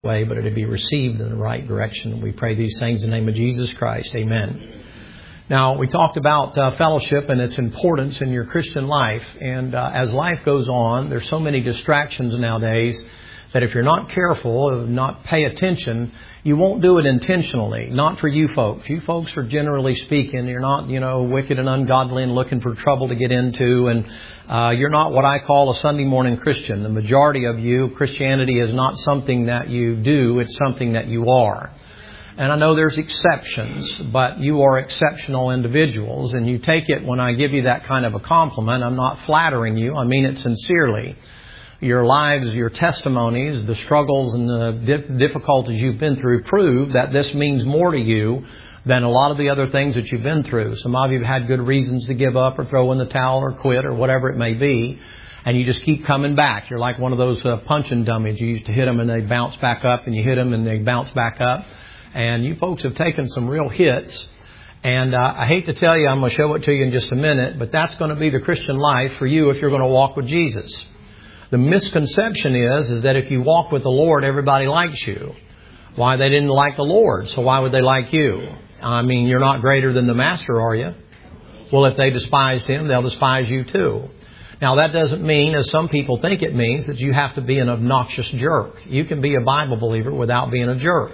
way, but it'd be received in the right direction. We pray these things in the name of Jesus Christ. Amen. Now, we talked about fellowship and its importance in your Christian life. And as life goes on, there's so many distractions nowadays that if you're not careful, not pay attention, you won't do it intentionally. Not for you folks. You folks are, generally speaking, you're not, wicked and ungodly and looking for trouble to get into. And you're not what I call a Sunday morning Christian. The majority of you, Christianity is not something that you do. It's something that you are. And I know there's exceptions, but you are exceptional individuals. And you take it when I give you that kind of a compliment. I'm not flattering you. I mean it sincerely. Your lives, your testimonies, the struggles and the difficulties you've been through prove that this means more to you than a lot of the other things that you've been through. Some of you have had good reasons to give up or throw in the towel or quit or whatever it may be. And you just keep coming back. You're like one of those punching dummies. You used to hit them and they bounce back up, and you hit them and they bounce back up. And you folks have taken some real hits. And I hate to tell you, I'm going to show it to you in just a minute, but that's going to be the Christian life for you if you're going to walk with Jesus. The misconception is that if you walk with the Lord, everybody likes you. Why? They didn't like the Lord, so why would they like you? I mean, you're not greater than the Master, are you? Well, if they despised Him, they'll despise you too. Now, that doesn't mean, as some people think it means, that you have to be an obnoxious jerk. You can be a Bible believer without being a jerk.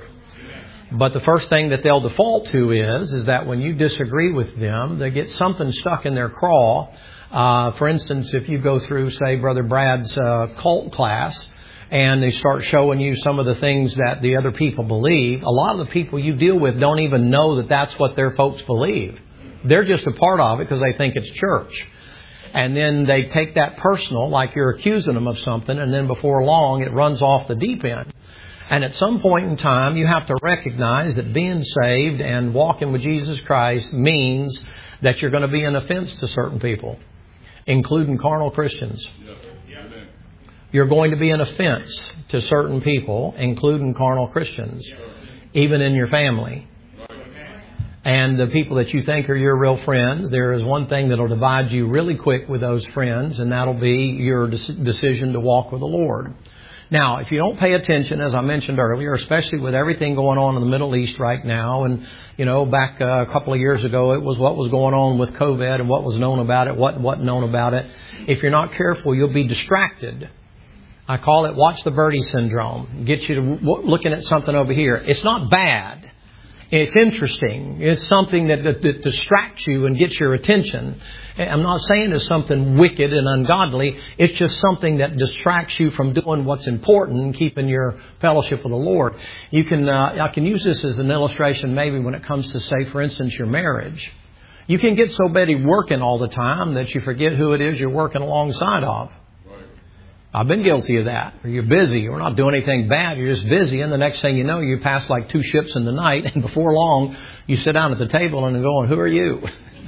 But the first thing that they'll default to is that when you disagree with them, they get something stuck in their craw. For instance, if you go through, say, Brother Brad's cult class, and they start showing you some of the things that the other people believe, a lot of the people you deal with don't even know that that's what their folks believe. They're just a part of it because they think it's church. And then they take that personal, like you're accusing them of something, and then before long it runs off the deep end. And at some point in time, you have to recognize that being saved and walking with Jesus Christ means that you're going to be an offense to certain people, including carnal Christians. You're going to be an offense to certain people, including carnal Christians, even in your family. And the people that you think are your real friends, there is one thing that will divide you really quick with those friends, and that'll be your decision to walk with the Lord. Now, if you don't pay attention, as I mentioned earlier, especially with everything going on in the Middle East right now, and, back a couple of years ago, it was what was going on with COVID and what was known about it, what wasn't known about it. If you're not careful, you'll be distracted. I call it watch the birdie syndrome. Get you to looking at something over here. It's not bad. It's interesting. It's something that distracts you and gets your attention. I'm not saying it's something wicked and ungodly. It's just something that distracts you from doing what's important and keeping your fellowship with the Lord. You can, I can use this as an illustration maybe when it comes to, say, for instance, your marriage. You can get so busy working all the time that you forget who it is you're working alongside of. I've been guilty of that. You're busy. You're not doing anything bad. You're just busy. And the next thing you know, you pass like 2 ships in the night. And before long, you sit down at the table and you're going, who are you?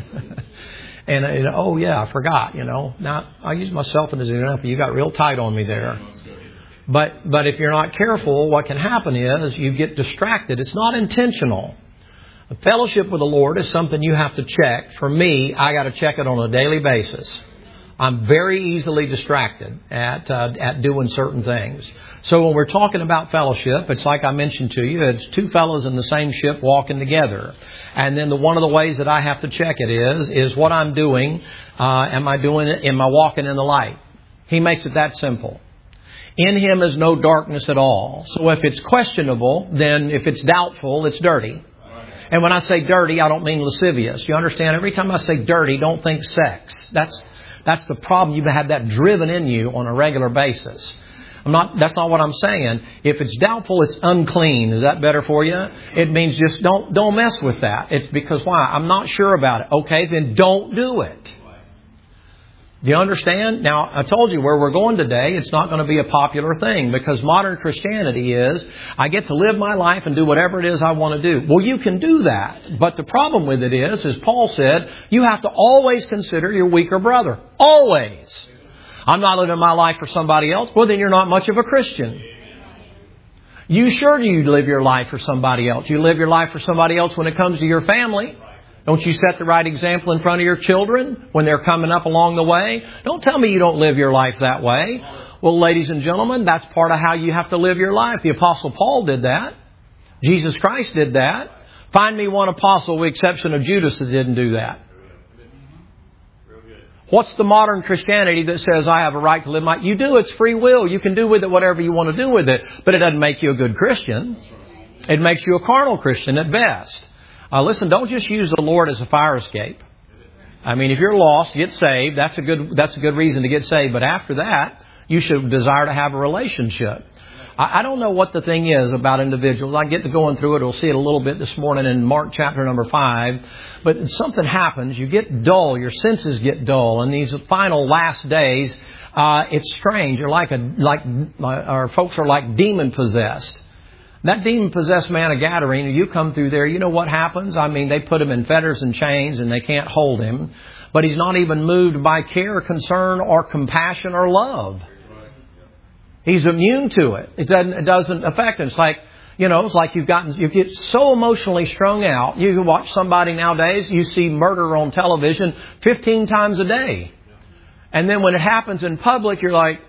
And, oh, yeah, I forgot, Now, I use myself as an example. You got real tight on me there. But if you're not careful, what can happen is you get distracted. It's not intentional. A fellowship with the Lord is something you have to check. For me, I got to check it on a daily basis. I'm very easily distracted at doing certain things. So when we're talking about fellowship, it's like I mentioned to you, it's 2 fellows in the same ship walking together. And then one of the ways that I have to check it is what I'm doing. Am I doing it? Am I walking in the light? He makes it that simple. In Him is no darkness at all. So if it's questionable, then if it's doubtful, it's dirty. And when I say dirty, I don't mean lascivious. You understand? Every time I say dirty, don't think sex. That's the problem. You've had that driven in you on a regular basis. That's not what I'm saying. If it's doubtful, it's unclean. Is that better for you? It means just don't mess with that. It's because why? I'm not sure about it. Okay, then don't do it. Do you understand? Now, I told you where we're going today. It's not going to be a popular thing because modern Christianity is I get to live my life and do whatever it is I want to do. Well, you can do that. But the problem with it is, as Paul said, you have to always consider your weaker brother. Always. I'm not living my life for somebody else. Well, then you're not much of a Christian. You live your life for somebody else. You live your life for somebody else when it comes to your family. Don't you set the right example in front of your children when they're coming up along the way? Don't tell me you don't live your life that way. Well, ladies and gentlemen, that's part of how you have to live your life. The Apostle Paul did that. Jesus Christ did that. Find me one apostle with the exception of Judas that didn't do that. What's the modern Christianity that says I have a right to live my... You do, it's free will. You can do with it whatever you want to do with it. But it doesn't make you a good Christian. It makes you a carnal Christian at best. Listen, don't just use the Lord as a fire escape. I mean, if you're lost, get saved. That's a good reason to get saved. But after that, you should desire to have a relationship. I don't know what the thing is about individuals. I get to going through it. We'll see it a little bit this morning in Mark chapter number 5. But something happens. You get dull. Your senses get dull. And these final last days, it's strange. You're our folks are like demon possessed. That demon-possessed man of Gadarene, you come through there, you know what happens? I mean, they put him in fetters and chains and they can't hold him. But he's not even moved by care, concern, or compassion or love. He's immune to it. It doesn't affect him. It's like, it's like you get so emotionally strung out. You can watch somebody nowadays, you see murder on television 15 times a day. And then when it happens in public, you're like,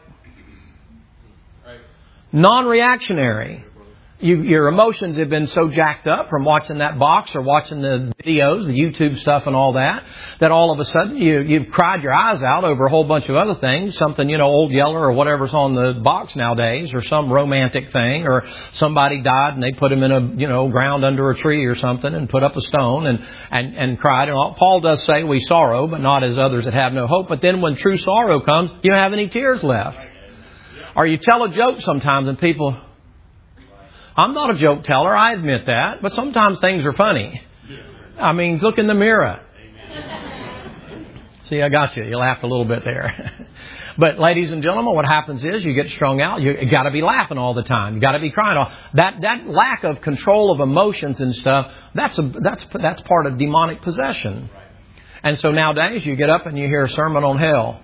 non-reactionary. Your emotions have been so jacked up from watching that box or watching the videos, the YouTube stuff and all that all of a sudden you've cried your eyes out over a whole bunch of other things. Something, Old Yeller or whatever's on the box nowadays, or some romantic thing, or somebody died and they put him in a, ground under a tree or something and put up a stone and cried. And all. Paul does say we sorrow, but not as others that have no hope. But then when true sorrow comes, you don't have any tears left. Or you tell a joke sometimes and people... I'm not a joke teller, I admit that, but sometimes things are funny. I mean, look in the mirror. See, I got you. You laughed a little bit there. But ladies and gentlemen, what happens is you get strung out. You got to be laughing all the time. You got to be crying all. That lack of control of emotions and stuff, that's part of demonic possession. And so nowadays you get up and you hear a sermon on hell.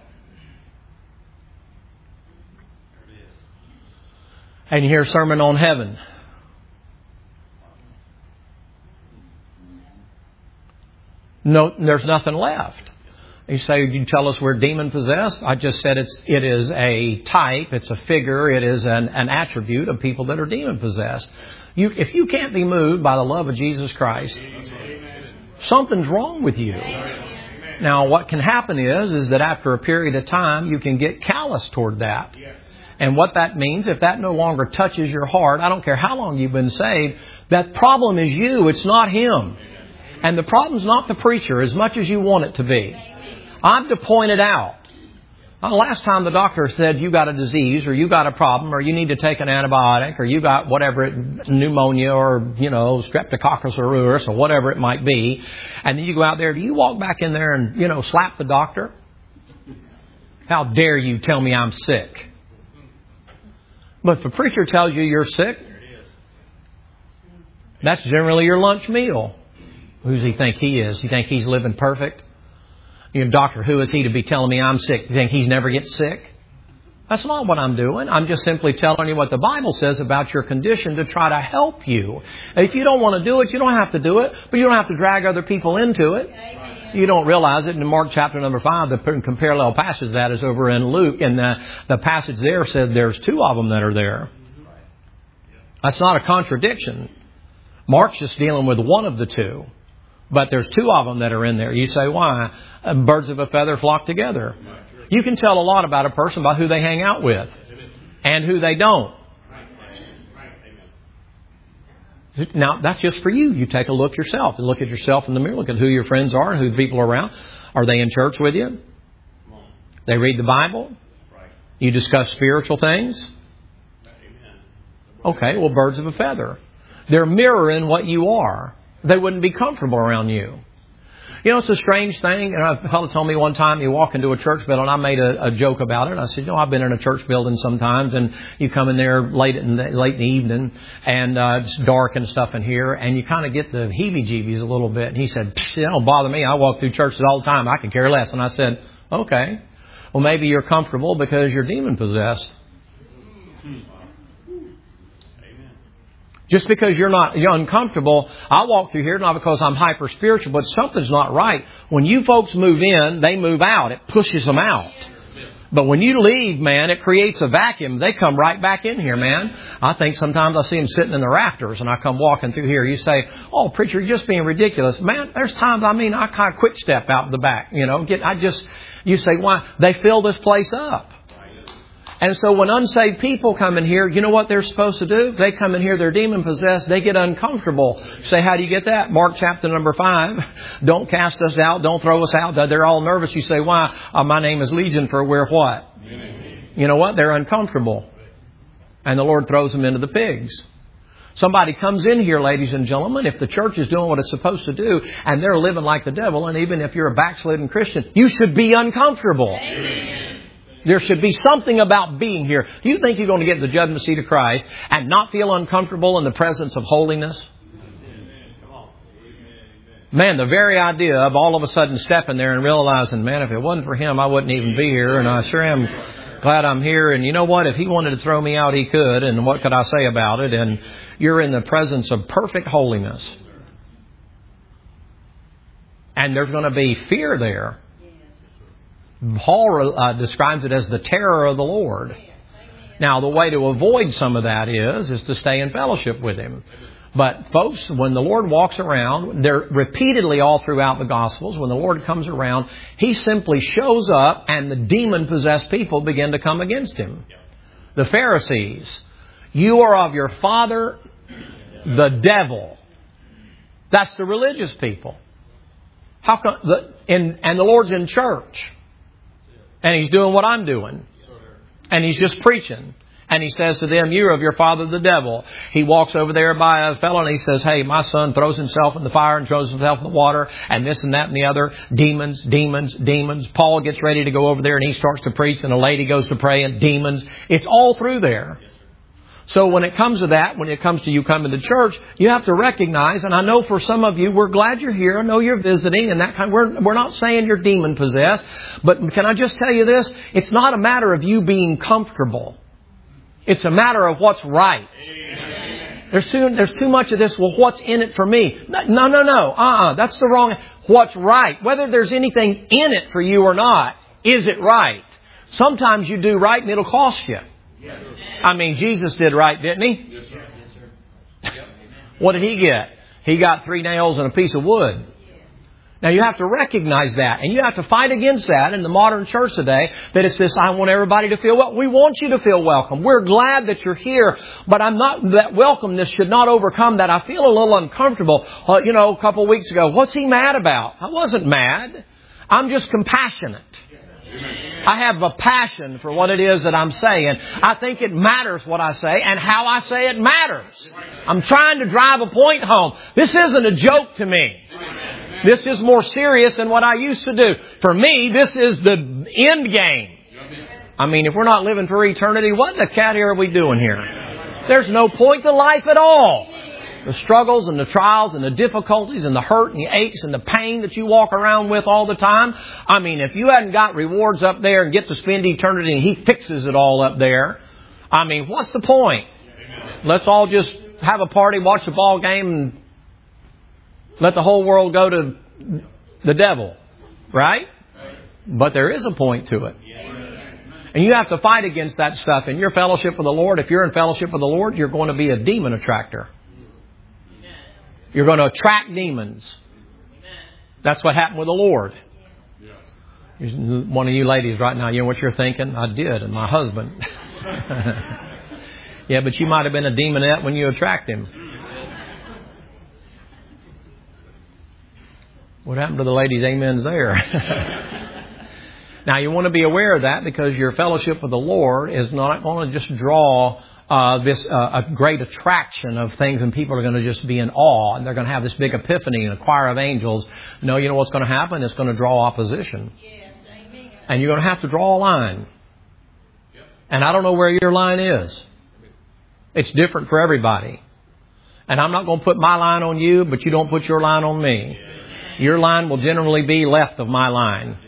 And you hear a sermon on heaven. No, there's nothing left. You say, you tell us we're demon possessed? I just said it is a type, it's a figure, it is an attribute of people that are demon possessed. If you can't be moved by the love of Jesus Christ, something's wrong with you. Now, what can happen is that after a period of time, you can get callous toward that. And what that means, if that no longer touches your heart, I don't care how long you've been saved, that problem is you, it's not him. And the problem's not the preacher as much as you want it to be. I'm to point it out. Last time the doctor said you got a disease or you got a problem or you need to take an antibiotic or you got whatever, pneumonia or, streptococcus aureus or whatever it might be. And then you go out there, do you walk back in there and, slap the doctor? How dare you tell me I'm sick? But if the preacher tells you you're sick, that's generally your lunch meal. Who does he think he is? You think he's living perfect? Doctor, who is he to be telling me I'm sick? You think he's never gets sick? That's not what I'm doing. I'm just simply telling you what the Bible says about your condition to try to help you. If you don't want to do it, you don't have to do it, but you don't have to drag other people into it. You don't realize it. In Mark chapter number 5, the parallel passage that is over in Luke, and the passage there says there's 2 of them that are there. That's not a contradiction. Mark's just dealing with one of the 2. But there's 2 of them that are in there. You say, why? Birds of a feather flock together. You can tell a lot about a person by who they hang out with and who they don't. Now, that's just for you. You take a look yourself. Look at yourself in the mirror. Look at who your friends are and who the people are around. Are they in church with you? They read the Bible? You discuss spiritual things? Okay, well, birds of a feather. They're mirroring what you are. They wouldn't be comfortable around you. It's a strange thing. And a fellow told me one time, you walk into a church building, I made a joke about it. I said, I've been in a church building sometimes, and you come in there late in the evening, and it's dark and stuff in here, and you kind of get the heebie-jeebies a little bit. And he said, it don't bother me. I walk through churches all the time. I can care less. And I said, okay. Well, maybe you're comfortable because you're demon-possessed. Just because you're uncomfortable, I walk through here not because I'm hyper spiritual, but something's not right. When you folks move in, they move out. It pushes them out. But when you leave, man, it creates a vacuum. They come right back in here, man. I think sometimes I see them sitting in the rafters and I come walking through here. You say, oh, preacher, you're just being ridiculous. Man, there's times, I kind of quick step out the back, you say, why? They fill this place up. And so when unsaved people come in here, you know what they're supposed to do? They come in here, they're demon possessed, they get uncomfortable. Say, how do you get that? Mark chapter number 5. Don't cast us out, don't throw us out. They're all nervous. You say, why? My name is Legion, for we're what? You know what? They're uncomfortable. And the Lord throws them into the pigs. Somebody comes in here, ladies and gentlemen, if the church is doing what it's supposed to do, and they're living like the devil, and even if you're a backslidden Christian, you should be uncomfortable. Amen. There should be something about being here. Do you think you're going to get to the judgment seat of Christ and not feel uncomfortable in the presence of holiness? Man, the very idea of all of a sudden stepping there and realizing, man, if it wasn't for Him, I wouldn't even be here. And I sure am glad I'm here. And you know what? If He wanted to throw me out, He could. And what could I say about it? And you're in the presence of perfect holiness. And there's going to be fear there. Paul describes it as the terror of the Lord. Now, the way to avoid some of that is to stay in fellowship with Him. But folks, when the Lord walks around, they're repeatedly all throughout the Gospels, when the Lord comes around, He simply shows up and the demon-possessed people begin to come against Him. The Pharisees, you are of your father, the devil. That's the religious people. How come? And the Lord's in church. And He's doing what I'm doing. And He's just preaching. And He says to them, you're of your father the devil. He walks over there by a fellow and he says, hey, my son throws himself in the fire and throws himself in the water and this and that and the other. Demons, demons, demons. Paul gets ready to go over there and he starts to preach and a lady goes to pray and demons. It's all through there. So when it comes to that, when it comes to you coming to church, you have to recognize, and I know for some of you, we're glad you're here. I know you're visiting, and that kind. We're not saying you're demon possessed, but can I just tell you this? It's not a matter of you being comfortable. It's a matter of what's right. There's too much of this. Well, what's in it for me? No. That's the wrong. What's right? Whether there's anything in it for you or not, is it right? Sometimes you do right, and it'll cost you. I mean, Jesus did right, didn't He? Yes, sir. Yes, sir. What did He get? He got 3 nails and a piece of wood. Now, you have to recognize that. And you have to fight against that in the modern church today. That it's this, I want everybody to feel well. We want you to feel welcome. We're glad that you're here. But that welcomeness should not overcome that. I feel a little uncomfortable. A couple of weeks ago, what's he mad about? I wasn't mad. I'm just compassionate. I have a passion for what it is that I'm saying. I think it matters what I say, and how I say it matters. I'm trying to drive a point home. This isn't a joke to me. This is more serious than what I used to do. For me, this is the end game. I mean, if we're not living for eternity, what in the cat are we doing here? There's no point to life at all. The struggles and the trials and the difficulties and the hurt and the aches and the pain that you walk around with all the time. I mean, if you hadn't got rewards up there and get to spend eternity and He fixes it all up there, I mean, what's the point? Let's all just have a party, watch the ball game, and let the whole world go to the devil. Right? But there is a point to it. And you have to fight against that stuff. In your fellowship with the Lord, if you're in fellowship with the Lord, you're going to be a demon attractor. You're going to attract demons. That's what happened with the Lord. One of you ladies right now, you know what you're thinking? I did, and my husband. Yeah, but you might have been a demonette when you attract him. What happened to the ladies' amens there? Now, you want to be aware of that because your fellowship with the Lord is not going to just draw a great attraction of things, and people are going to just be in awe, and they're going to have this big epiphany and a choir of angels. No, you know what's going to happen? It's going to draw opposition. Yes, amen. And you're going to have to draw a line. Yep. And I don't know where your line is. It's different for everybody. And I'm not going to put my line on you, but you don't put your line on me. Your line will generally be left of my line.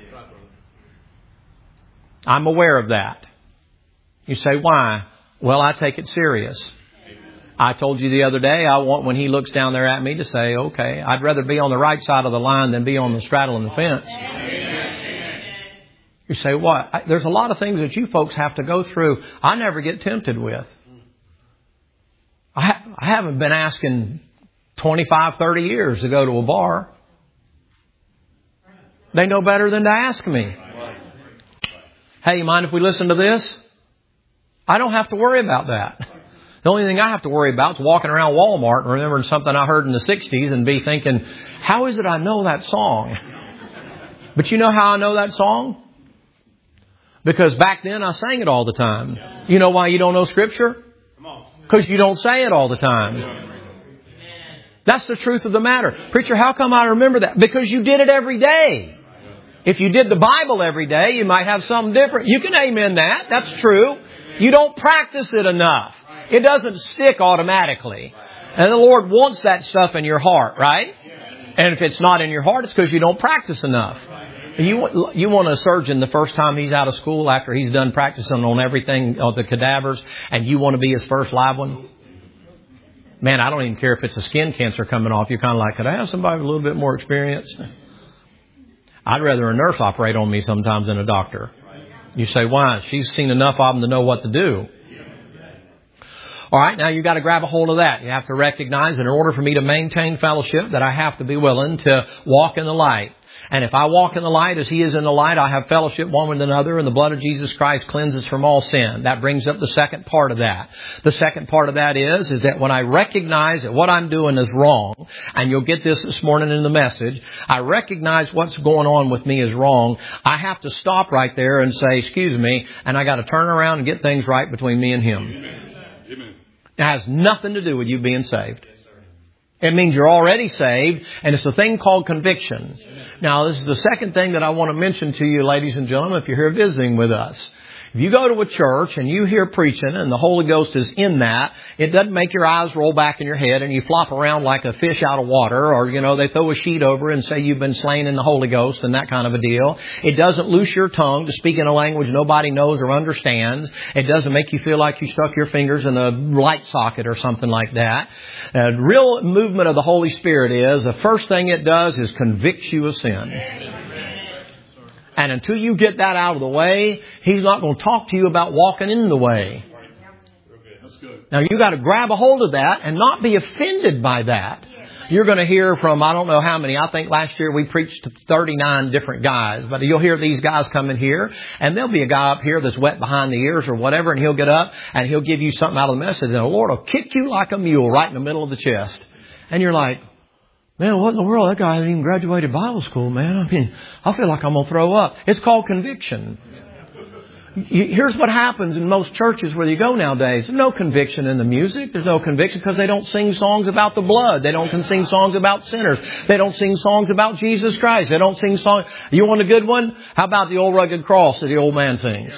I'm aware of that. You say, why? Well, I take it serious. I told you the other day, I want when he looks down there at me to say, okay, I'd rather be on the right side of the line than be on the straddling the fence. You say, what? There's a lot of things that you folks have to go through I never get tempted with. I haven't been asking 25, 30 years to go to a bar. They know better than to ask me. Hey, you mind if we listen to this? I don't have to worry about that. The only thing I have to worry about is walking around Walmart and remembering something I heard in the 60s and be thinking, how is it I know that song? But you know how I know that song? Because back then I sang it all the time. You know why you don't know Scripture? Because you don't say it all the time. That's the truth of the matter. Preacher, how come I remember that? Because you did it every day. If you did the Bible every day, you might have something different. You can amen that. That's true. You don't practice it enough. It doesn't stick automatically. And the Lord wants that stuff in your heart, right? And if it's not in your heart, it's because you don't practice enough. You want a surgeon the first time he's out of school after he's done practicing on everything, on the cadavers, and you want to be his first live one? Man, I don't even care if it's a skin cancer coming off. You're kind of like, could I have somebody with a little bit more experience? I'd rather a nurse operate on me sometimes than a doctor. You say, why? She's seen enough of them to know what to do. All right, now you've got to grab a hold of that. You have to recognize that in order for me to maintain fellowship, that I have to be willing to walk in the light. And if I walk in the light as He is in the light, I have fellowship one with another, and the blood of Jesus Christ cleanses from all sin. That brings up the second part of that. The second part of that is that when I recognize that what I'm doing is wrong, and you'll get this morning in the message, I recognize what's going on with me is wrong. I have to stop right there and say, excuse me, and I got to turn around and get things right between me and Him. Amen. It has nothing to do with you being saved. It means you're already saved, and it's a thing called conviction. Now, this is the second thing that I want to mention to you, ladies and gentlemen, if you're here visiting with us. If you go to a church and you hear preaching and the Holy Ghost is in that, it doesn't make your eyes roll back in your head and you flop around like a fish out of water, or, they throw a sheet over and say you've been slain in the Holy Ghost and that kind of a deal. It doesn't loose your tongue to speak in a language nobody knows or understands. It doesn't make you feel like you stuck your fingers in a light socket or something like that. The real movement of the Holy Spirit is, the first thing it does is convicts you of sin. And until you get that out of the way, He's not going to talk to you about walking in the way. Now, you got to grab a hold of that and not be offended by that. You're going to hear from, I don't know how many. I think last year we preached to 39 different guys. But you'll hear these guys come in here, and there'll be a guy up here that's wet behind the ears or whatever, and he'll get up and he'll give you something out of the message, and the Lord will kick you like a mule right in the middle of the chest. And you're like, man, what in the world? That guy hasn't even graduated Bible school, man. I mean, I feel like I'm going to throw up. It's called conviction. Here's what happens in most churches where you go nowadays. There's no conviction in the music. There's no conviction because they don't sing songs about the blood. They don't sing songs about sinners. They don't sing songs about Jesus Christ. They don't sing songs. You want a good one? How about the old rugged cross that the old man sings?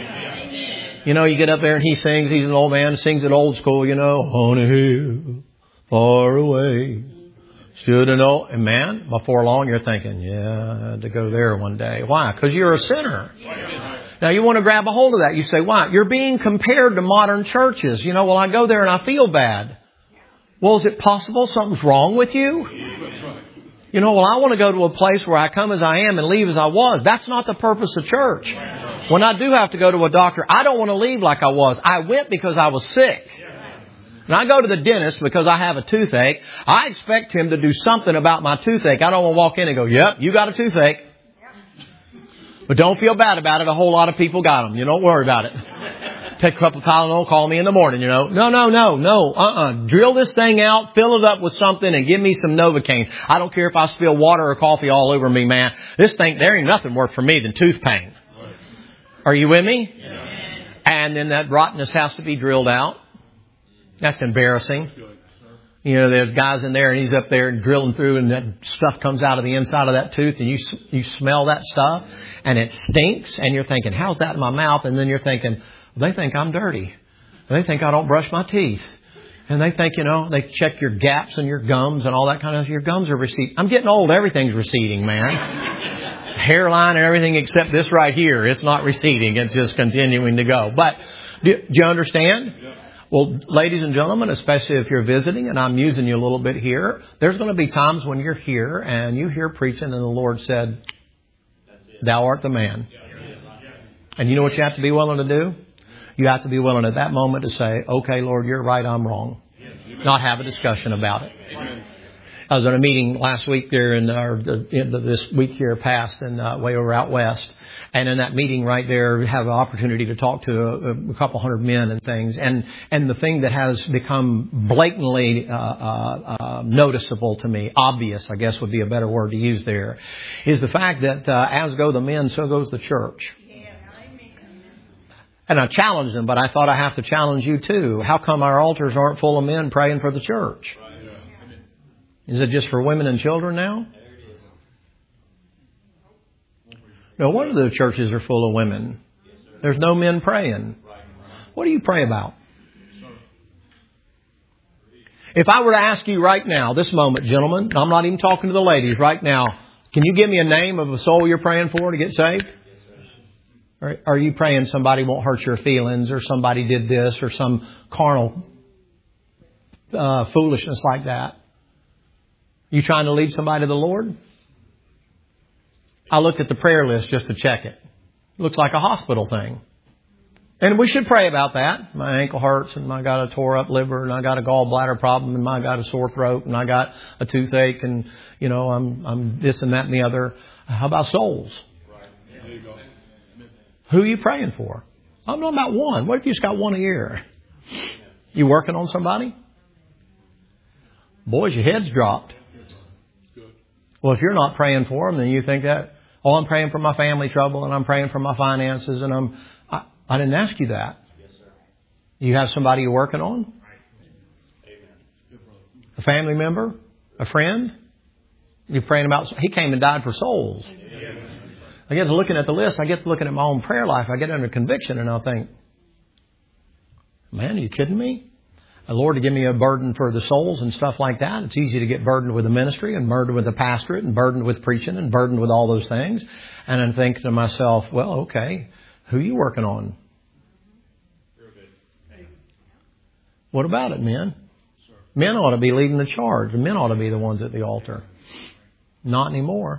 You get up there and he sings. He's an old man, sings it old school, on a hill far away. Stood an old, and man, before long you're thinking, yeah, I had to go there one day. Why? Because you're a sinner. Now you want to grab a hold of that. You say, why? You're being compared to modern churches. Well, I go there and I feel bad. Well, is it possible something's wrong with you? Well, I want to go to a place where I come as I am and leave as I was. That's not the purpose of church. When I do have to go to a doctor, I don't want to leave like I was. I went because I was sick. And I go to the dentist because I have a toothache. I expect him to do something about my toothache. I don't want to walk in and go, yep, you got a toothache. But don't feel bad about it. A whole lot of people got them. You don't worry about it. Take a couple of Tylenol, call me in the morning, No. Drill this thing out, fill it up with something, and give me some Novocaine. I don't care if I spill water or coffee all over me, man. This thing, there ain't nothing worse for me than tooth pain. Are you with me? And then that rottenness has to be drilled out. That's embarrassing. There's guys in there and he's up there drilling through and that stuff comes out of the inside of that tooth and you smell that stuff and it stinks and you're thinking, how's that in my mouth? And then you're thinking, they think I'm dirty. They think I don't brush my teeth. And they think, they check your gaps and your gums and all that kind of, your gums are receding. I'm getting old. Everything's receding, man. Hairline and everything except this right here. It's not receding. It's just continuing to go. But do you understand? Well, ladies and gentlemen, especially if you're visiting, and I'm using you a little bit here, there's going to be times when you're here and you hear preaching and the Lord said, "Thou art the man." And you know what you have to be willing to do? You have to be willing at that moment to say, "Okay, Lord, you're right, I'm wrong." Not have a discussion about it. I was at a meeting last week there this week here past and way over out west. And in that meeting right there, have an opportunity to talk to a couple hundred men and things. And the thing that has become blatantly noticeable to me, obvious, I guess would be a better word to use there, is the fact that as go the men, so goes the church. And I challenged them, but I thought I have to challenge you too. How come our altars aren't full of men praying for the church? Is it just for women and children now? No wonder the churches are full of women. There's no men praying. What do you pray about? If I were to ask you right now, this moment, gentlemen, I'm not even talking to the ladies right now, can you give me a name of a soul you're praying for to get saved? Or are you praying somebody won't hurt your feelings or somebody did this or some carnal foolishness like that? You trying to lead somebody to the Lord? I looked at the prayer list just to check it. Looks like a hospital thing. And we should pray about that. My ankle hurts and I got a tore up liver and I got a gallbladder problem and I got a sore throat and I got a toothache and, you know, I'm this and that and the other. How about souls? Who are you praying for? I'm talking about one. What if you just got one a year? You working on somebody? Boys, your head's dropped. Well, if you're not praying for them, then you think that, oh, I'm praying for my family trouble and I'm praying for my finances and I didn't ask you that. You have somebody you're working on? A family member? A friend? You're praying about, he came and died for souls. I get to looking at the list, I get to looking at my own prayer life, I get under conviction and I'll think, man, are you kidding me? Lord, to give me a burden for the souls and stuff like that. It's easy to get burdened with the ministry and burdened with the pastorate and burdened with preaching and burdened with all those things. And I'm thinking to myself, well, okay, who are you working on? What about it, men? Men ought to be leading the charge. The men ought to be the ones at the altar. Not anymore.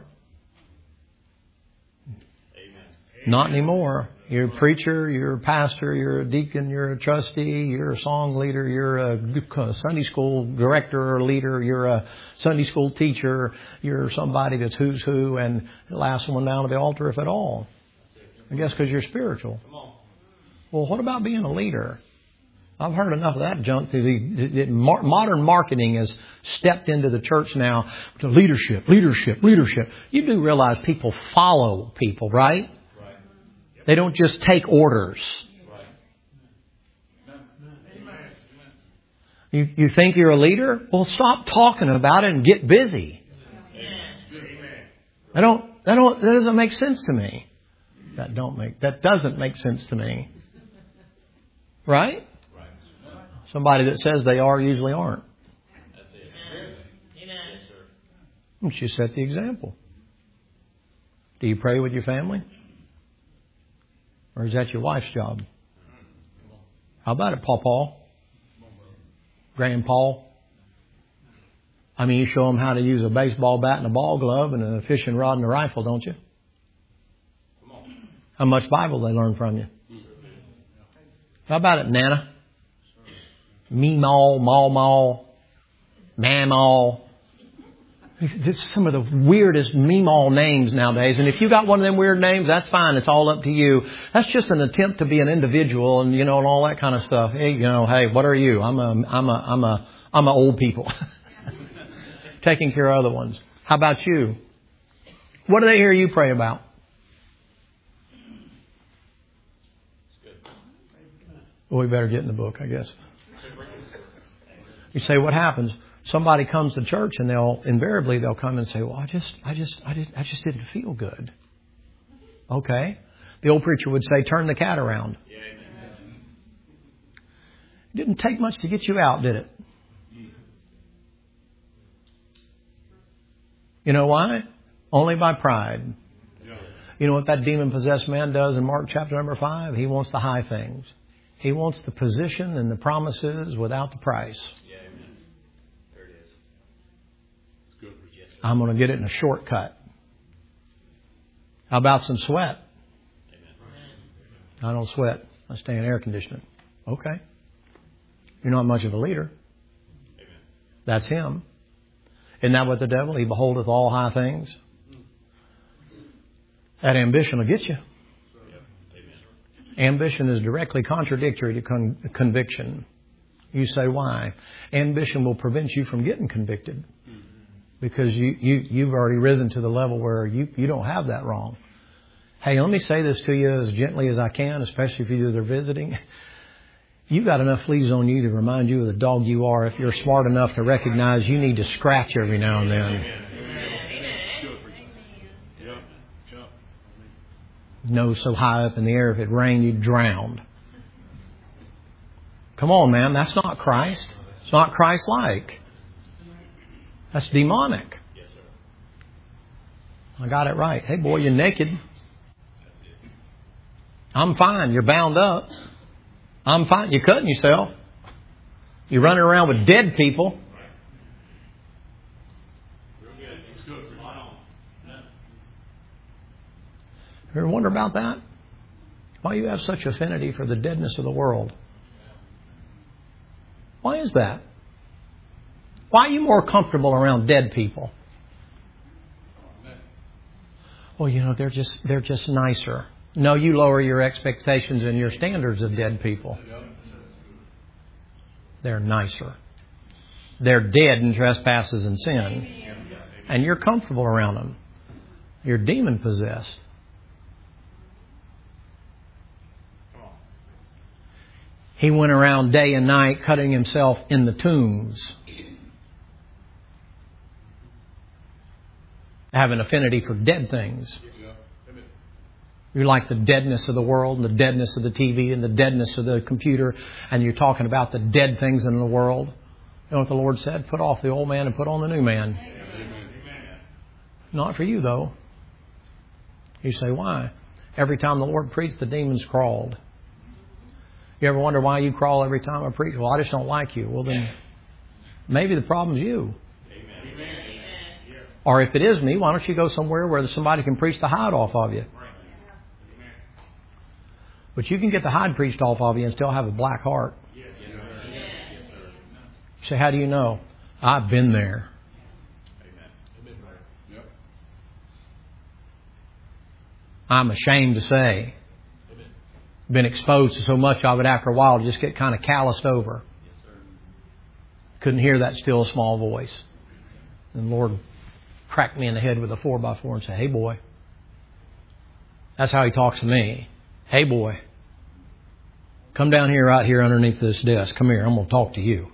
Not anymore. You're a preacher, you're a pastor, you're a deacon, you're a trustee, you're a song leader, you're a Sunday school director or leader, you're a Sunday school teacher, you're somebody that's who's who, and the last one down to the altar, if at all. I guess because you're spiritual. Well, what about being a leader? I've heard enough of that junk. Modern marketing has stepped into the church now to leadership. You do realize people follow people, right? They don't just take orders. You think you're a leader? Well, stop talking about it and get busy. That doesn't make sense to me. That doesn't make sense to me. Right? Somebody that says they are usually aren't. You should set the example. Do you pray with your family? Or is that your wife's job? How about it, Pawpaw? Grandpa? I mean, you show them how to use a baseball bat and a ball glove and a fishing rod and a rifle, don't you? How much Bible they learn from you? How about it, Nana? Meemaw, Mawmaw, Mamaw. It's some of the weirdest meemaw names nowadays. And if you got one of them weird names, that's fine. It's all up to you. That's just an attempt to be an individual and, and all that kind of stuff. Hey, hey, what are you? I'm a old people. Taking care of other ones. How about you? What do they hear you pray about? Well, we better get in the book, I guess. You say, what happens? Somebody comes to church and they'll come and say, well, I just didn't feel good. Okay. The old preacher would say, turn the cat around. It didn't take much to get you out, did it? You know why? Only by pride. You know what that demon-possessed man does in Mark chapter number 5? He wants the high things. He wants the position and the promises without the price. Yeah, amen. There it is. It's good. Yes, sir. I'm going to get it in a shortcut. How about some sweat? Amen. I don't sweat. I stay in air conditioning. Okay. You're not much of a leader. Amen. That's him. Isn't that what the devil? He beholdeth all high things. That ambition will get you. Ambition is directly contradictory to conviction. You say, why? Ambition will prevent you from getting convicted. Because you've already risen to the level where you don't have that wrong. Hey, let me say this to you as gently as I can, especially if you're visiting. You got enough fleas on you to remind you of the dog you are if you're smart enough to recognize you need to scratch every now and then. Nose so high up in the air, if it rained, you'd drown. Come on, man. That's not Christ. It's not Christ-like. That's demonic. Yes, sir. I got it right. Hey, boy, you're naked. I'm fine. You're bound up. I'm fine. You're cutting yourself. You're running around with dead people. You ever wonder about that? Why do you have such affinity for the deadness of the world? Why is that? Why are you more comfortable around dead people? Well, you know, they're just nicer. No, you lower your expectations and your standards of dead people. They're nicer. They're dead in trespasses and sin. And you're comfortable around them. You're demon possessed. He went around day and night cutting himself in the tombs. Have an affinity for dead things. You're like the deadness of the world and the deadness of the TV and the deadness of the computer, and you're talking about the dead things in the world. You know what the Lord said? Put off the old man and put on the new man. Amen. Not for you, though. You say, why? Every time the Lord preached, the demons crawled. You ever wonder why you crawl every time I preach? Well, I just don't like you. Well, then maybe the problem's you. Amen. Or if it is me, why don't you go somewhere where somebody can preach the hide off of you? But you can get the hide preached off of you and still have a black heart. Yes, sir. You say, how do you know? I've been there. Amen. I'm ashamed to say. Been exposed to so much of it after a while, just get kind of calloused over. Couldn't hear that still small voice. And the Lord cracked me in the head with a 4x4 and said, hey boy. That's how He talks to me. Hey boy, come down here, right here underneath this desk. Come here, I'm going to talk to you.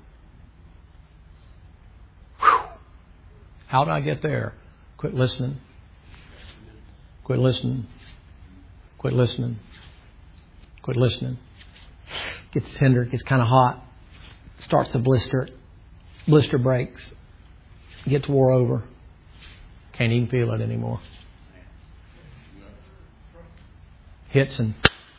Whew. How did I get there? Quit listening. Quit listening. Quit listening. Quit listening. Gets tender, gets kind of hot. Starts to blister. Blister breaks. Gets wore over. Can't even feel it anymore. Hits and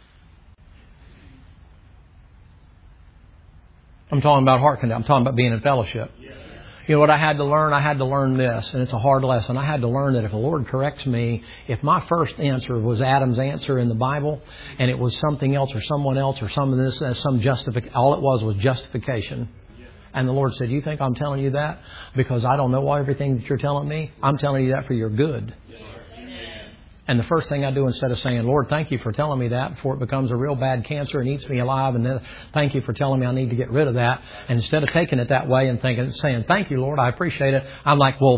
I'm talking about heart condition. I'm talking about being in fellowship. You know what I had to learn? I had to learn this, and it's a hard lesson. I had to learn that if the Lord corrects me, if my first answer was Adam's answer in the Bible, and it was something else or someone else or some of this, some justification, all it was justification. And the Lord said, you think I'm telling you that because I don't know everything that you're telling me? I'm telling you that for your good. And the first thing I do, instead of saying, Lord, thank you for telling me that before it becomes a real bad cancer and eats me alive, and then thank you for telling me I need to get rid of that. And instead of taking it that way and saying, thank you, Lord, I appreciate it, I'm like, well,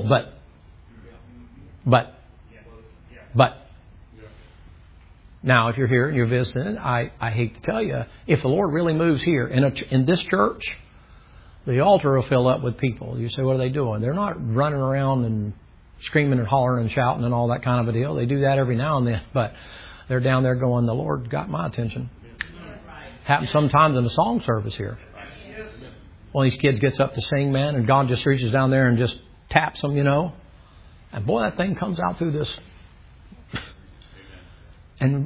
but. Now, if you're here and you're visiting, I hate to tell you, if the Lord really moves here in this church, the altar will fill up with people. You say, what are they doing? They're not running around and screaming and hollering and shouting and all that kind of a deal. They do that every now and then, but they're down there going, the Lord got my attention. Happens sometimes in the song service here. One of these kids gets up to sing, man, and God just reaches down there and just taps them, you know. And boy, that thing comes out through this. And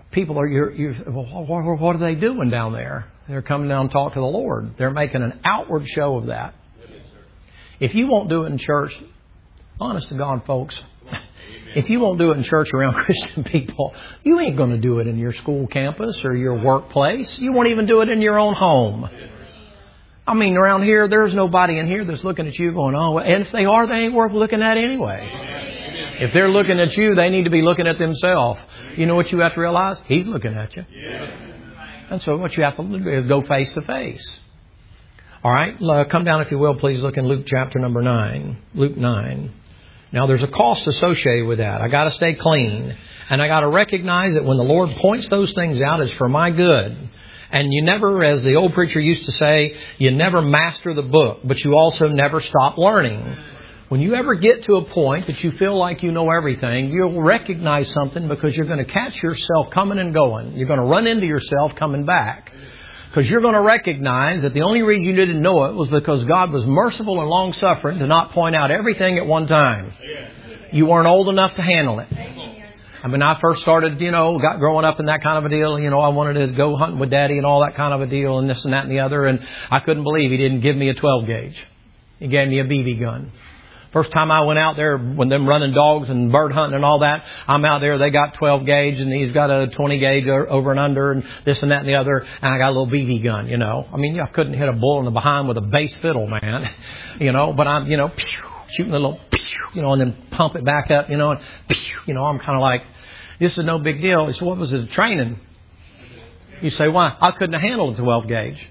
people are, what are they doing down there? They're coming down to talk to the Lord. They're making an outward show of that. If you won't do it in church, honest to God, folks, if you won't do it in church around Christian people, you ain't going to do it in your school campus or your workplace. You won't even do it in your own home. I mean, around here, there's nobody in here that's looking at you going, oh, and if they are, they ain't worth looking at anyway. If they're looking at you, they need to be looking at themselves. You know what you have to realize? He's looking at you. And so what you have to do is go face to face. All right, come down if you will, please. Look in Luke chapter number 9. Luke 9. Now, there's a cost associated with that. I got to stay clean. And I got to recognize that when the Lord points those things out, it's for my good. And you never, as the old preacher used to say, you never master the book, but you also never stop learning. When you ever get to a point that you feel like you know everything, you'll recognize something because you're going to catch yourself coming and going. You're going to run into yourself coming back. Because you're going to recognize that the only reason you didn't know it was because God was merciful and long-suffering to not point out everything at one time. You weren't old enough to handle it. I mean, I first started, got growing up in that kind of a deal. I wanted to go hunting with Daddy and all that kind of a deal and this and that and the other. And I couldn't believe he didn't give me a 12 gauge. He gave me a BB gun. First time I went out there, when them running dogs and bird hunting and all that, I'm out there, they got 12 gauge and he's got a 20 gauge over and under and this and that and the other. And I got a little BB gun, I mean, I couldn't hit a bull in the behind with a bass fiddle, man. But I'm, shooting a little, and then pump it back up, and, I'm kind of like, this is no big deal. So what was it, training? You say, why? I couldn't have handled a 12 gauge.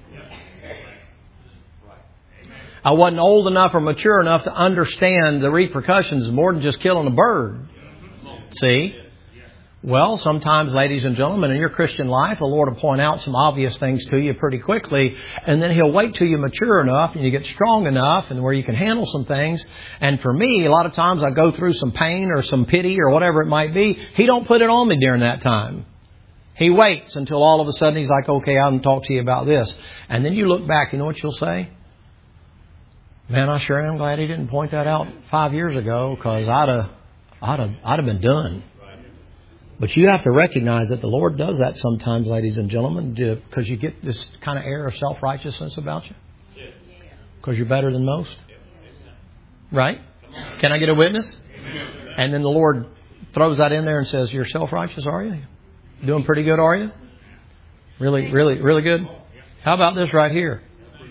I wasn't old enough or mature enough to understand the repercussions more than just killing a bird. See? Well, sometimes, ladies and gentlemen, in your Christian life, the Lord will point out some obvious things to you pretty quickly, and then He'll wait till you mature enough and you get strong enough and where you can handle some things. And for me, a lot of times I go through some pain or some pity or whatever it might be. He don't put it on me during that time. He waits until all of a sudden He's like, okay, I'm going to talk to you about this. And then you look back, you know what you'll say? Man, I sure am glad He didn't point that out 5 years ago, because I'd have been done. But you have to recognize that the Lord does that sometimes, ladies and gentlemen, because you get this kind of air of self-righteousness about you. Because you're better than most. Right? Can I get a witness? And then the Lord throws that in there and says, you're self-righteous, are you? Doing pretty good, are you? Really, really, really good? How about this right here?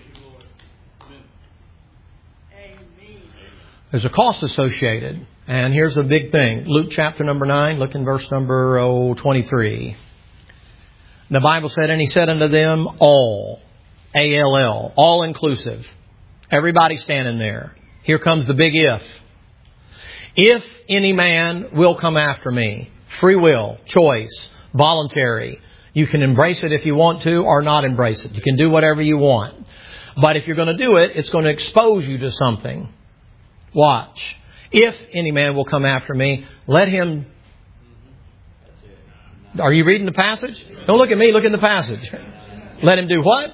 There's a cost associated. And here's the big thing. Luke chapter number 9, look in verse number 23. The Bible said, and He said unto them, all, A-L-L, all inclusive. Everybody standing there. Here comes the big if. If any man will come after me, free will, choice, voluntary. You can embrace it if you want to or not embrace it. You can do whatever you want. But if you're going to do it, it's going to expose you to something. Watch. If any man will come after me, let him... Are you reading the passage? Don't look at me, look in the passage. Let him do what?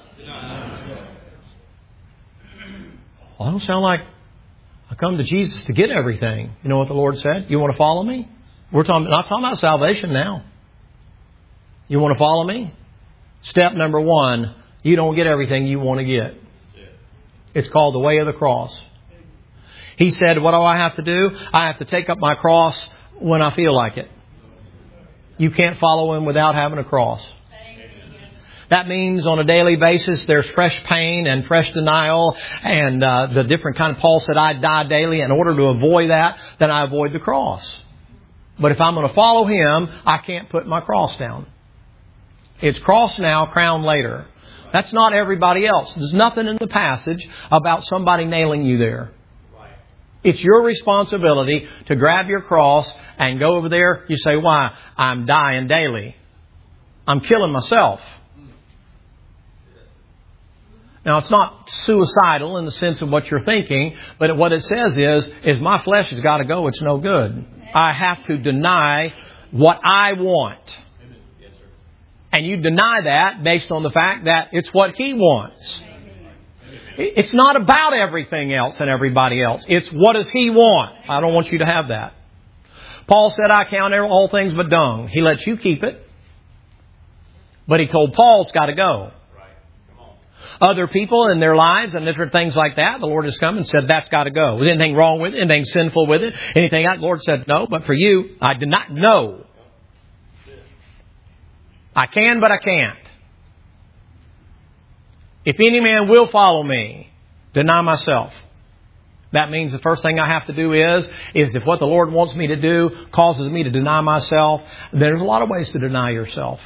Well, I don't sound like I come to Jesus to get everything. You know what the Lord said? You want to follow me? We're not talking about salvation now. You want to follow me? Step number 1, you don't get everything you want to get. It's called the way of the cross. He said, what do I have to do? I have to take up my cross when I feel like it. You can't follow Him without having a cross. That means on a daily basis there's fresh pain and fresh denial and the different kind of... Paul said, I die daily. In order to avoid that, then I avoid the cross. But if I'm going to follow Him, I can't put my cross down. It's cross now, crown later. That's not everybody else. There's nothing in the passage about somebody nailing you there. It's your responsibility to grab your cross and go over there. You say, why? I'm dying daily. I'm killing myself. Now, it's not suicidal in the sense of what you're thinking, but what it says is my flesh has got to go. It's no good. I have to deny what I want. And you deny that based on the fact that it's what He wants. It's not about everything else and everybody else. It's what does He want. I don't want you to have that. Paul said, I count all things but dung. He lets you keep it. But He told Paul it's got to go. Right. Come on. Other people in their lives and different things like that, the Lord has come and said, that's got to go. Was anything wrong with it? Anything sinful with it? Anything else? The Lord said, no, but for you, I did not know. I can, but I can't. If any man will follow me, deny myself. That means the first thing I have to do is if what the Lord wants me to do causes me to deny myself, there's a lot of ways to deny yourself.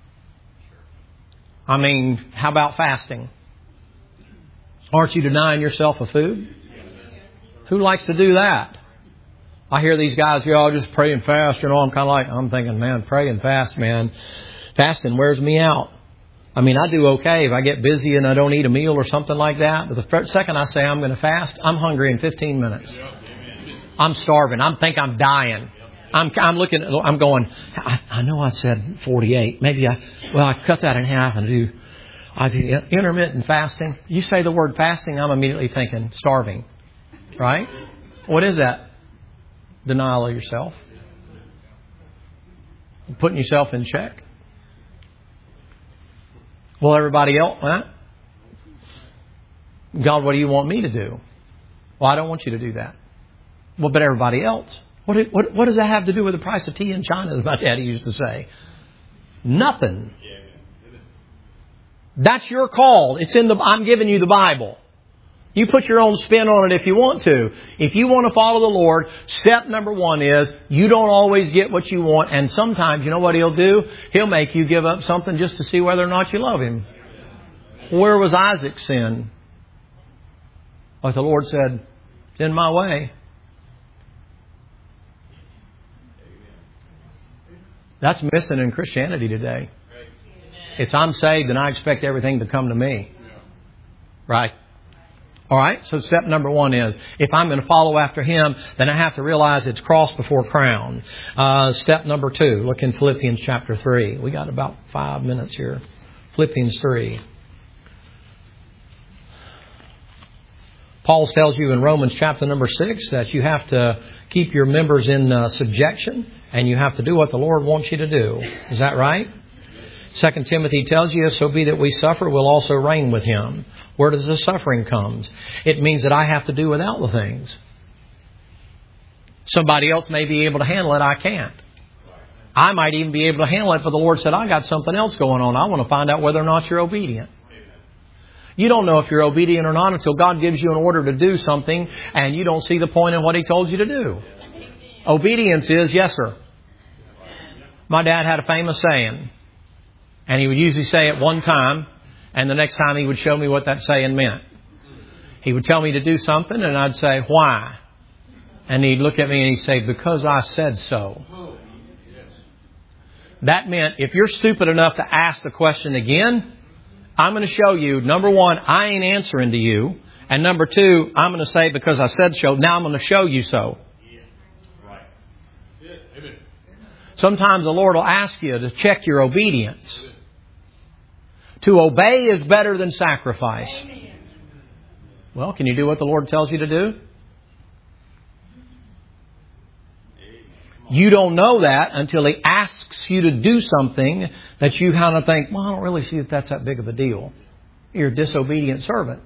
I mean, how about fasting? Aren't you denying yourself of food? Who likes to do that? I hear these guys, I'll just pray and fast. I'm thinking, man, pray and fast, man. Fasting wears me out. I mean, I do okay if I get busy and I don't eat a meal or something like that. But the second I say I'm going to fast, I'm hungry in 15 minutes. I'm starving. I'm dying. I'm looking. I'm going. I know I said 48. Maybe I cut that in half and do intermittent fasting. You say the word fasting, I'm immediately thinking starving. Right? What is that? Denial of yourself. Putting yourself in check. Well, everybody else, God, what do you want me to do? Well, I don't want you to do that. Well, but everybody else. What does that have to do with the price of tea in China, as my daddy used to say? Nothing. That's your call. I'm giving you the Bible. You put your own spin on it if you want to. If you want to follow the Lord, step number 1 is you don't always get what you want. And sometimes, you know what He'll do? He'll make you give up something just to see whether or not you love Him. Where was Isaac's sin? Like the Lord said, it's in my way. That's missing in Christianity today. It's I'm saved and I expect everything to come to me. Right? All right, so step number 1 is, if I'm going to follow after Him, then I have to realize it's cross before crown. Step number 2, look in Philippians chapter 3. We got about 5 minutes here. Philippians 3. Paul tells you in Romans chapter number 6 that you have to keep your members in subjection, and you have to do what the Lord wants you to do. Is that right? 2 Timothy tells you, if so be that we suffer, we'll also reign with Him. Where does the suffering come? It means that I have to do without the things. Somebody else may be able to handle it. I can't. I might even be able to handle it, but the Lord said, I got something else going on. I want to find out whether or not you're obedient. You don't know if you're obedient or not until God gives you an order to do something and you don't see the point in what He told you to do. Obedience is, yes, sir. My dad had a famous saying. And he would usually say it one time, and the next time he would show me what that saying meant. He would tell me to do something, and I'd say, why? And he'd look at me and he'd say, because I said so. That meant if you're stupid enough to ask the question again, I'm going to show you, number 1, I ain't answering to you. And number 2, I'm going to say, because I said so, now I'm going to show you so. Sometimes the Lord will ask you to check your obedience. To obey is better than sacrifice. Well, can you do what the Lord tells you to do? You don't know that until He asks you to do something that you kind of think, well, I don't really see that that's that big of a deal. You're a disobedient servant.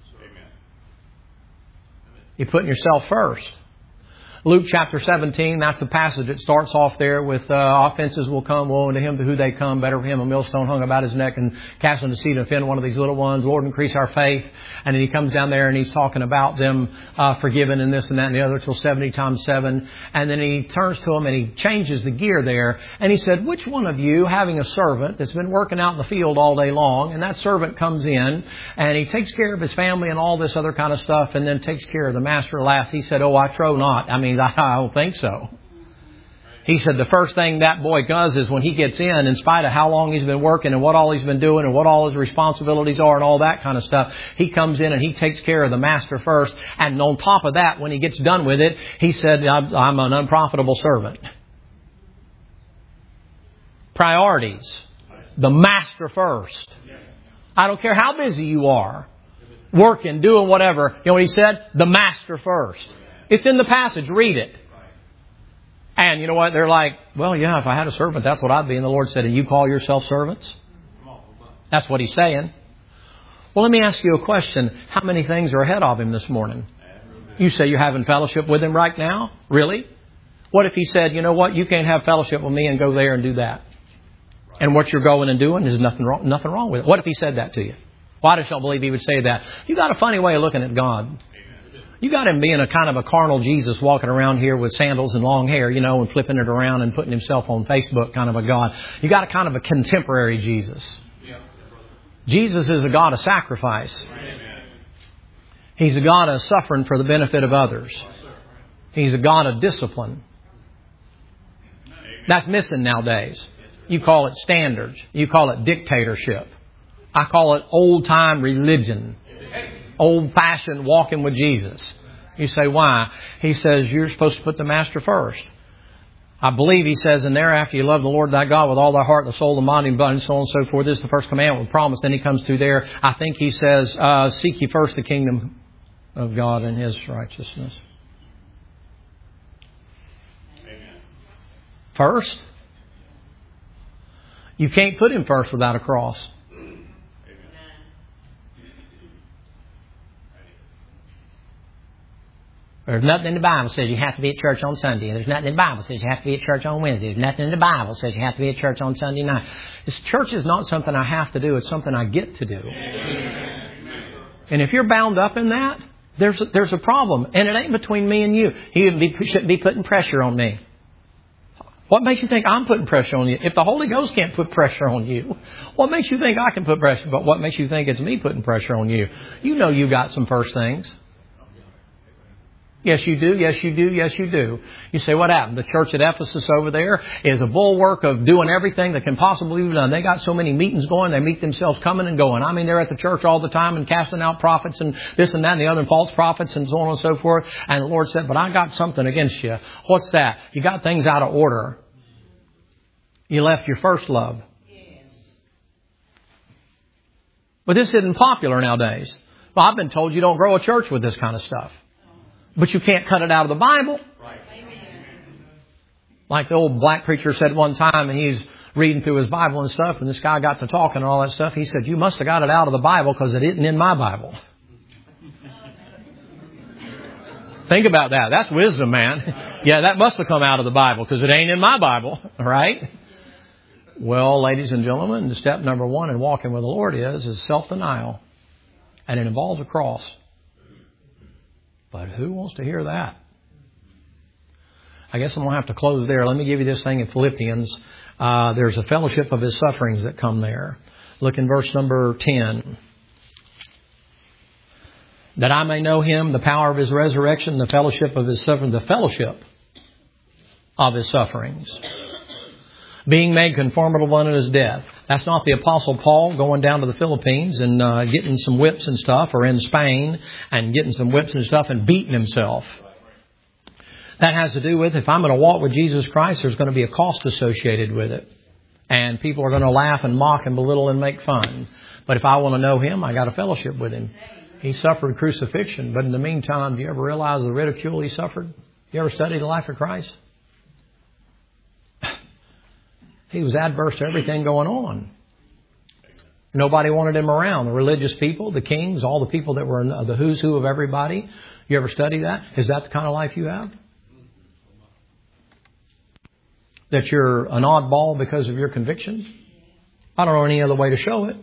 You're putting yourself first. Luke chapter 17, that's the passage. It starts off there with offenses will come, woe unto him to who they come. Better for him a millstone hung about his neck and cast on the sea to offend one of these little ones. Lord, increase our faith. And then he comes down there and he's talking about them forgiven and this and that and the other till 70 times 7. And then he turns to them and he changes the gear there. And he said, which one of you having a servant that's been working out in the field all day long, and that servant comes in and he takes care of his family and all this other kind of stuff and then takes care of the master last. He said, oh, I trow not. I don't think so. He said the first thing that boy does is when he gets in spite of how long he's been working and what all he's been doing and what all his responsibilities are and all that kind of stuff, he comes in and he takes care of the master first. And on top of that, when he gets done with it, he said, I'm an unprofitable servant. Priorities. The master first. I don't care how busy you are. Working, doing whatever. You know what he said? The master first. It's in the passage. Read it. And you know what? They're like, well, yeah, if I had a servant, that's what I'd be. And the Lord said, and you call yourself servants? That's what he's saying. Well, let me ask you a question. How many things are ahead of him this morning? You say you're having fellowship with him right now? Really? What if he said, you know what, you can't have fellowship with me and go there and do that? And what you're going and doing is nothing wrong with it. What if he said that to you? Well, I just don't believe he would say that. You got a funny way of looking at God. You got him being a kind of a carnal Jesus walking around here with sandals and long hair, you know, and flipping it around and putting himself on Facebook, kind of a God. You got a kind of a contemporary Jesus. Jesus is a God of sacrifice. He's a God of suffering for the benefit of others. He's a God of discipline. That's missing nowadays. You call it standards. You call it dictatorship. I call it old-time religion. Old-fashioned walking with Jesus. You say, why? He says, you're supposed to put the Master first. I believe he says in there, after you love the Lord thy God with all thy heart, the soul, the mind, and body, and so on and so forth. This is the first commandment with promise. Then he comes through there. I think he says, seek ye first the kingdom of God and his righteousness. Amen. First? You can't put him first without a cross. There's nothing in the Bible that says you have to be at church on Sunday. There's nothing in the Bible that says you have to be at church on Wednesday. There's nothing in the Bible that says you have to be at church on Sunday night. This church is not something I have to do. It's something I get to do. And if you're bound up in that, there's a problem. And it ain't between me and you. He shouldn't be putting pressure on me. What makes you think I'm putting pressure on you? If the Holy Ghost can't put pressure on you, what makes you think I can put pressure? But what makes you think it's me putting pressure on you? You know you got some first things. Yes, you do. Yes, you do. Yes, you do. You say, what happened? The church at Ephesus over there is a bulwark of doing everything that can possibly be done. They got so many meetings going. They meet themselves coming and going. I mean, they're at the church all the time and casting out prophets and this and that and the other, false prophets and so on and so forth. And the Lord said, but I got something against you. What's that? You got things out of order. You left your first love. But this isn't popular nowadays. Well, I've been told you don't grow a church with this kind of stuff. But you can't cut it out of the Bible. Right. Like the old black preacher said one time, and he's reading through his Bible and stuff, and this guy got to talking and all that stuff. He said, you must have got it out of the Bible because it isn't in my Bible. Think about that. That's wisdom, man. Yeah, that must have come out of the Bible because it ain't in my Bible. Right? Well, ladies and gentlemen, step number one in walking with the Lord is self-denial. And it involves a cross. But who wants to hear that? I guess I'm going to have to close there. Let me give you this thing in Philippians. There's a fellowship of his sufferings that come there. Look in verse number 10. That I may know him, the power of his resurrection, the fellowship of his suffering, the fellowship of his sufferings. Being made conformable unto his death. That's not the Apostle Paul going down to the Philippines and getting some whips and stuff, or in Spain and getting some whips and stuff and beating himself. That has to do with, if I'm going to walk with Jesus Christ, there's going to be a cost associated with it. And people are going to laugh and mock and belittle and make fun. But if I want to know him, I got a fellowship with him. He suffered crucifixion, but in the meantime, do you ever realize the ridicule he suffered? You ever study the life of Christ? He was adverse to everything going on. Nobody wanted him around. The religious people, the kings, all the people that were the who's who of everybody. You ever study that? Is that the kind of life you have? That you're an oddball because of your convictions? I don't know any other way to show it.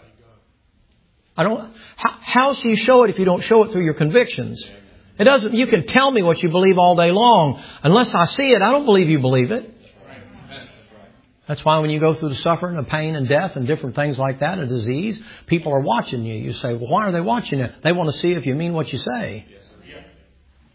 How do you show it if you don't show it through your convictions? It doesn't. You can tell me what you believe all day long. Unless I see it, I don't believe you believe it. That's why when you go through the suffering of pain and death and different things like that, and disease, people are watching you. You say, well, why are they watching you? They want to see if you mean what you say.